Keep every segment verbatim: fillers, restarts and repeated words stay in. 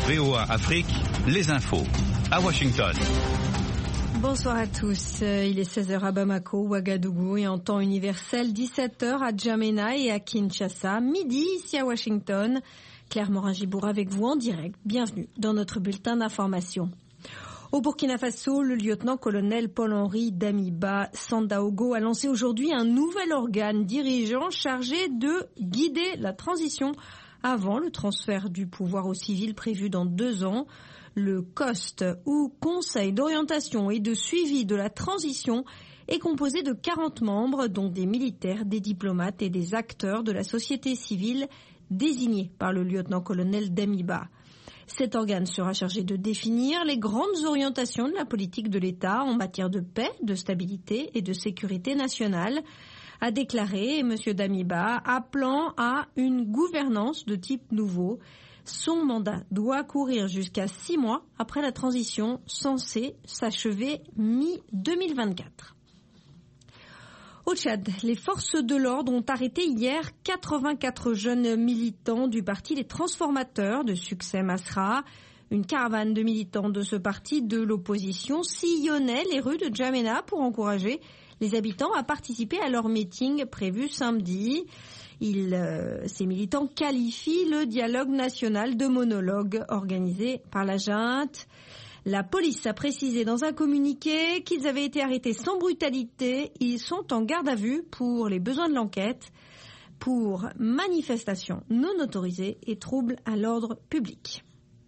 V O A Afrique, les infos à Washington. Bonsoir à tous. Il est seize heures à Bamako, Ouagadougou et en temps universel, dix-sept heures à Djamena et à Kinshasa, midi ici à Washington. Claire Morin-Gibour avec vous en direct. Bienvenue dans notre bulletin d'information. Au Burkina Faso, le lieutenant-colonel Paul-Henri Damiba Sandaogo a lancé aujourd'hui un nouvel organe dirigeant chargé de guider la transition avant le transfert du pouvoir aux civils prévu dans deux ans. Le C O S T, ou Conseil d'orientation et de suivi de la transition, est composé de quarante membres, dont des militaires, des diplomates et des acteurs de la société civile désignés par le lieutenant-colonel Damiba. Cet organe sera chargé de définir les grandes orientations de la politique de l'État en matière de paix, de stabilité et de sécurité nationale, a déclaré M. Damiba, appelant à une gouvernance de type nouveau. Son mandat doit courir jusqu'à six mois après la transition censée s'achever mi deux mille vingt-quatre. Au Tchad, les forces de l'ordre ont arrêté hier quatre-vingt-quatre jeunes militants du parti Les Transformateurs de Succès Masra. Une caravane de militants de ce parti de l'opposition sillonnait les rues de Djamena pour encourager les habitants à participer à leur meeting prévu samedi. Il, euh, ces militants qualifient le dialogue national de monologue organisé par la junte. La police a précisé dans un communiqué qu'ils avaient été arrêtés sans brutalité. Ils sont en garde à vue pour les besoins de l'enquête pour manifestation non autorisée et trouble à l'ordre public.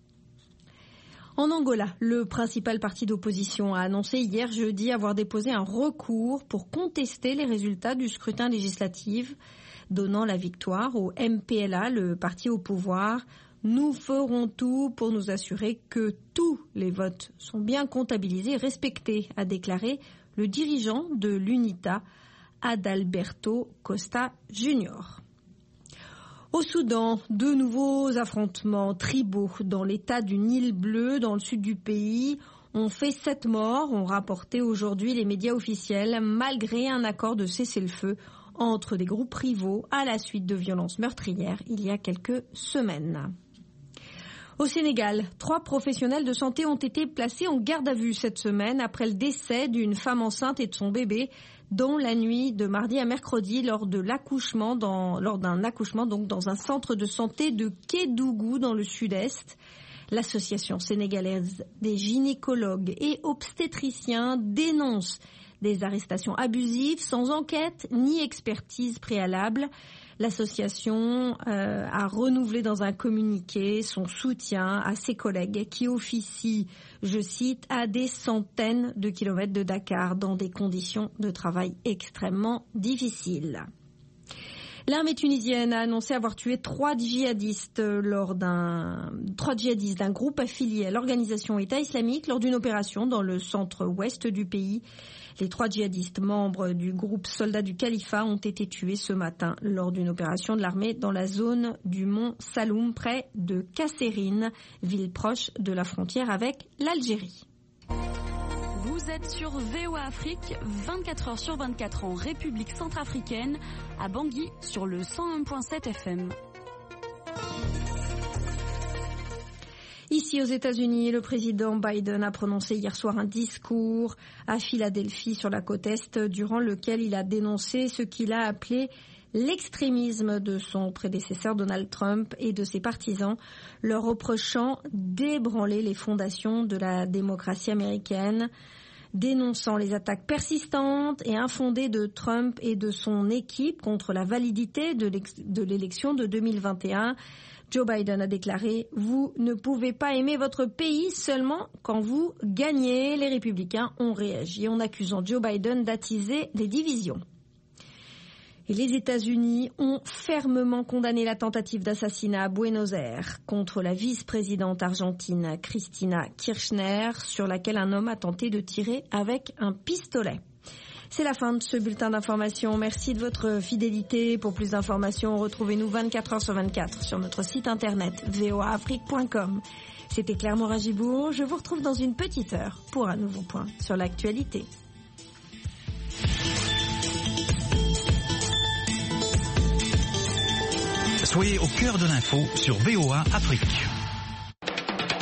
En Angola, le principal parti d'opposition a annoncé hier jeudi avoir déposé un recours pour contester les résultats du scrutin législatif, donnant la victoire au M P L A, le parti au pouvoir. Nous ferons tout pour nous assurer que tous les votes sont bien comptabilisés et respectés, a déclaré le dirigeant de l'UNITA, Adalberto Costa Junior. Au Soudan, de nouveaux affrontements tribaux dans l'état du Nil bleu, dans le sud du pays, ont fait sept morts, ont rapporté aujourd'hui les médias officiels, malgré un accord de cessez-le-feu entre des groupes rivaux à la suite de violences meurtrières il y a quelques semaines. Au Sénégal, trois professionnels de santé ont été placés en garde à vue cette semaine après le décès d'une femme enceinte et de son bébé dans la nuit de mardi à mercredi lors de l'accouchement dans, lors d'un accouchement donc dans un centre de santé de Kédougou dans le sud-est. L'association sénégalaise des gynécologues et obstétriciens dénonce des arrestations abusives sans enquête ni expertise préalable. L'association euh, a renouvelé dans un communiqué son soutien à ses collègues qui officient, je cite, à des centaines de kilomètres de Dakar dans des conditions de travail extrêmement difficiles. L'armée tunisienne a annoncé avoir tué trois djihadistes lors d'un trois djihadistes d'un groupe affilié à l'organisation État islamique lors d'une opération dans le centre-ouest du pays. Les trois djihadistes membres du groupe Soldats du Califat ont été tués ce matin lors d'une opération de l'armée dans la zone du mont Saloum près de Kasserine, ville proche de la frontière avec l'Algérie. Vous êtes sur V O A Afrique, vingt-quatre heures sur vingt-quatre en République centrafricaine, à Bangui sur le cent un virgule sept F M. Ici aux États-Unis, le président Biden a prononcé hier soir un discours à Philadelphie sur la côte Est durant lequel il a dénoncé ce qu'il a appelé l'extrémisme de son prédécesseur Donald Trump et de ses partisans, leur reprochant d'ébranler les fondations de la démocratie américaine, dénonçant les attaques persistantes et infondées de Trump et de son équipe contre la validité de, de l'élection de deux mille vingt et un. Joe Biden a déclaré « Vous ne pouvez pas aimer votre pays seulement quand vous gagnez ». Les républicains ont réagi en accusant Joe Biden d'attiser les divisions. Et les États-Unis ont fermement condamné la tentative d'assassinat à Buenos Aires contre la vice-présidente argentine Cristina Kirchner, sur laquelle un homme a tenté de tirer avec un pistolet. C'est la fin de ce bulletin d'information. Merci de votre fidélité. Pour plus d'informations, retrouvez-nous vingt-quatre heures sur vingt-quatre sur notre site internet v o a afrique point com. C'était Claire Morin-Gibour. Je vous retrouve dans une petite heure pour un nouveau point sur l'actualité. Soyez au cœur de l'info sur V O A Afrique.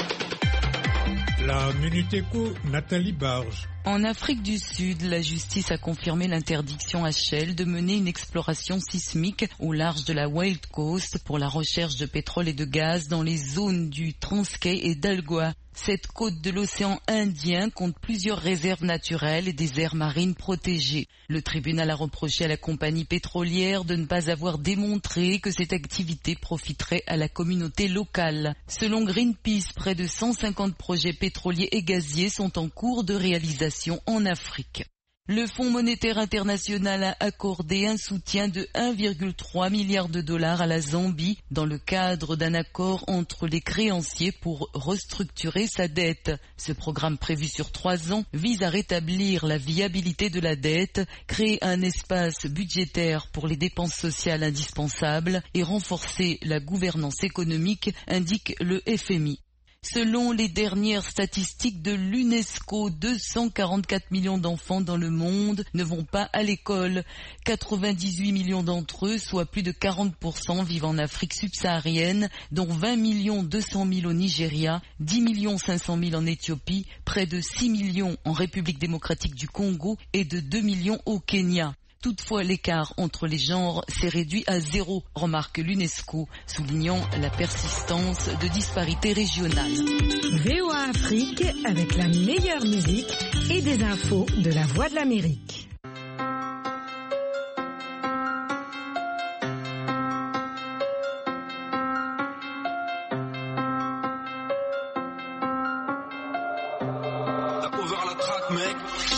La Minute Éco, Nathalie Barge. En Afrique du Sud, la justice a confirmé l'interdiction à Shell de mener une exploration sismique au large de la Wild Coast pour la recherche de pétrole et de gaz dans les zones du Transkei et d'Algoa. Cette côte de l'océan Indien compte plusieurs réserves naturelles et des aires marines protégées. Le tribunal a reproché à la compagnie pétrolière de ne pas avoir démontré que cette activité profiterait à la communauté locale. Selon Greenpeace, près de cent cinquante projets pétroliers et gaziers sont en cours de réalisation en Afrique. Le Fonds monétaire international a accordé un soutien de un virgule trois milliard de dollars à la Zambie dans le cadre d'un accord entre les créanciers pour restructurer sa dette. Ce programme prévu sur trois ans vise à rétablir la viabilité de la dette, créer un espace budgétaire pour les dépenses sociales indispensables et renforcer la gouvernance économique, indique le F M I. Selon les dernières statistiques de l'UNESCO, deux cent quarante-quatre millions d'enfants dans le monde ne vont pas à l'école. quatre-vingt-dix-huit millions d'entre eux, soit plus de quarante pour cent, vivent en Afrique subsaharienne, dont vingt millions deux cent mille au Nigeria, dix millions cinq cent mille en Éthiopie, près de six millions en République démocratique du Congo et de deux millions au Kenya. Toutefois, l'écart entre les genres s'est réduit à zéro, remarque l'UNESCO, soulignant la persistance de disparités régionales. V O A Afrique avec la meilleure musique et des infos de la Voix de l'Amérique. T'as ouvert la track, mec.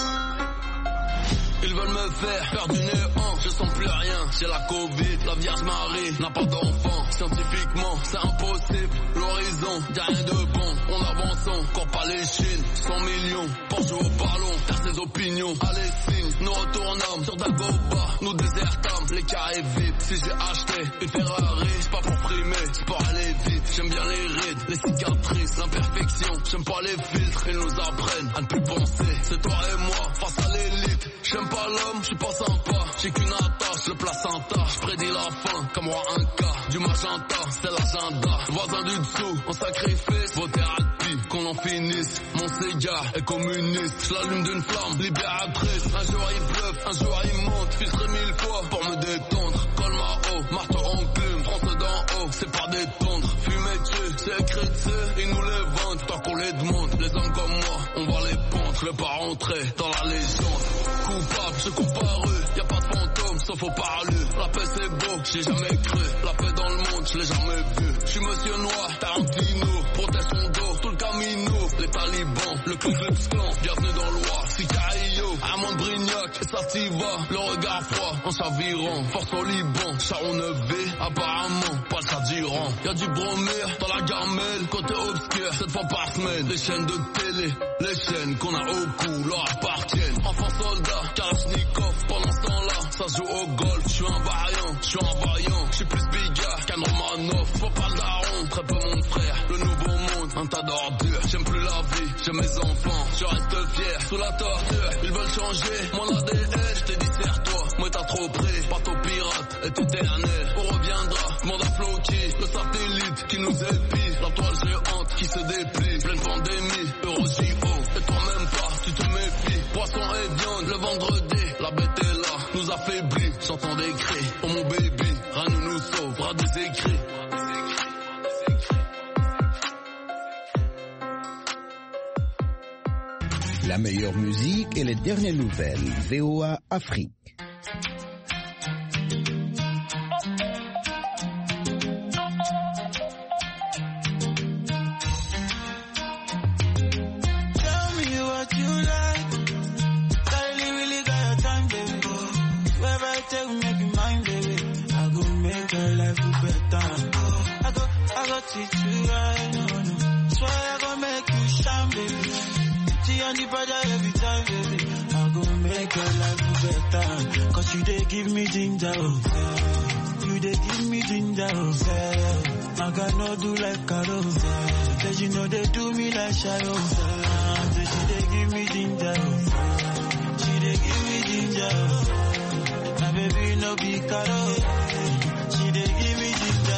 Ils veulent me faire faire du néant, je sens plus rien, j'ai la Covid, la Vierge Marie n'a pas d'enfant, scientifiquement c'est impossible, l'horizon, y'a rien de bon, on avance, court pas les chines, cent millions, pour jouer au ballon, faire ses opinions, allez signe, nous retournons sur Dagoba, nous désertons, les carrés vides, si j'ai acheté une Ferrari, c'est pas pour frimer, c'est pour aller vite, j'aime bien les rides, les cicatrices, l'imperfection, j'aime pas les filtres, ils nous apprennent à ne plus penser, c'est toi et moi, face à l'élite, j'aime pas l'homme, j'suis pas sympa, j'ai qu'une attache, le placenta, j'prédis la fin, comme moi un cas, du magenta, c'est l'agenda, voisin du dessous, on sacrifice, vos thérapies, qu'on en finisse, mon cigare est communiste, j'l'allume d'une flamme, libératrice, un jour il bluffe, un jour il monte, filtré mille fois, pour me détendre, colle ma haut, marteau enclume, France d'en haut, c'est pas détendre, fumer dessus, c'est écrit dessus, ils nous les vendent, tant qu'on les demande, les hommes comme moi, on va les pendre, je vais pas rentrer dans la légende, coupable, je comparu, y'a pas de fantôme, sauf au parlu, la paix c'est beau, j'ai jamais cru, la paix dans le monde, je l'ai jamais vu, j'suis monsieur noir, Tarantino, protège son dos, tout le camino, les talibans, le Ku Klux Klan, bienvenue dans l'Oie, Sicario, Amand Brignac, et Sativa, le regard froid, en chavirant, force au Liban, Charon neuf V, apparemment, pas le Chadiran, y'a du bromure, dans la gamelle, côté obscur, sept fois par semaine, les chaînes de télé, les chaînes qu'on a au cou, leur appartiennent, enfant soldat, Kalachnikov, pendant ce temps-là, ça joue au golf, j'suis un variant, j'suis un vaillant, j'suis plus bigard qu'un Romanov, faut pas le daron, très peu mon frère, le nouveau monde, un tas d'ordures, j'aime plus la vie, j'aime mes enfants, je reste fier, sous la torture, ils veulent changer mon A D N, j't'ai dit serre-toi, moi t'as trop pris, bateau pirate est éternel, on reviendra, demande à Floki, le satellite qui nous épie, la toile géante qui se déplie, pleine pandémie, Euro J O, et toi-même pas, tu te méfies, poisson et viande, le vendredi, la bête est là, nous affaiblit, j'entends des cris, oh mon baby, rien ne nous sauvera des écrits. La meilleure musique et les dernières nouvelles. V O A Afrique. Cause you they give me ginger, oh. You they give me ginger, oh. I got no do like Carol. Cause you know they do me like Shadow. So she they give me ginger, oh. She they give me ginger, oh. My baby no be Carol. She they give